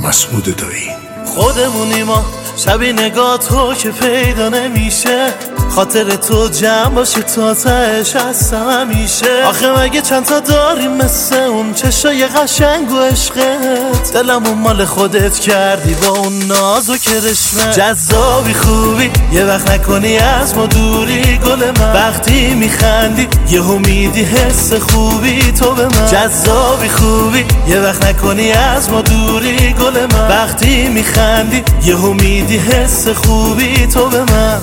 مسعود دایی. خودمونی ما شبی نگاه تو که پیدا نمیشه، خاطر تو جمع باشه تا تهش هستم همیشه. آخه مگه چند تا داریم مثل اون چشای قشنگ و عشقت، دلمون مال خودت کردی با اون ناز و کرشمه. جذابی خوبی یه وقت نکنی از ما دوری گل من، وقتی میخندی یه امیدی حس خوبی تو به من. جذابی خوبی یه وقت نکنی از ما دوری گل من، وقتی میخندی یه امیدی حس خوبی تو به من.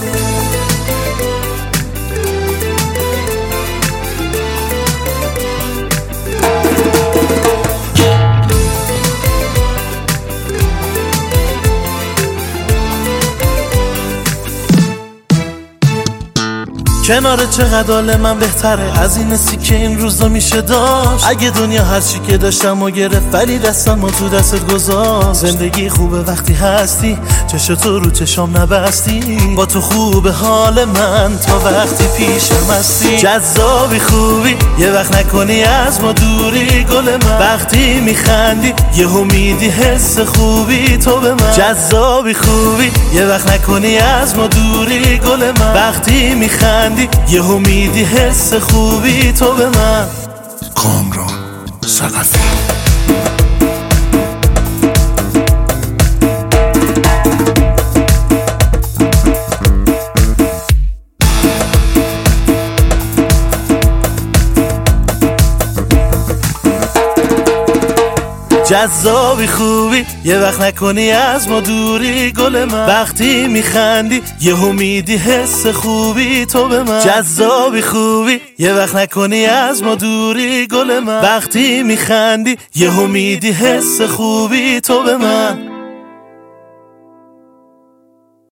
کنار چقدر حال من بهتره از این سی که این روزا میشه داشت. اگه دنیا هر چی که داشتم و گرفت ولی دستم و تو دستت گذاشت. زندگی خوبه وقتی هستی چشتو رو چشام نبستی، با تو خوبه حال من تا وقتی پیشم هستی. جذابی خوبی یه وقت نکنی از ما دوری گل من، وقتی میخندی یه امیدی حس خوبی تو به من. جذابی خوبی یه وقت نکنی از ما دوری گل من، وقتی میخندی یه امیدی حس خوبی تو به من. کامران صدفی. جذابی خوبی یه وقت نکنی از ما دوری گل من، وقتی میخندی یه امیدی حس خوبی تو به من. جذابی خوبی یه وقت نکنی از ما دوری گل من، وقتی میخندی یه امیدی حس خوبی تو به من.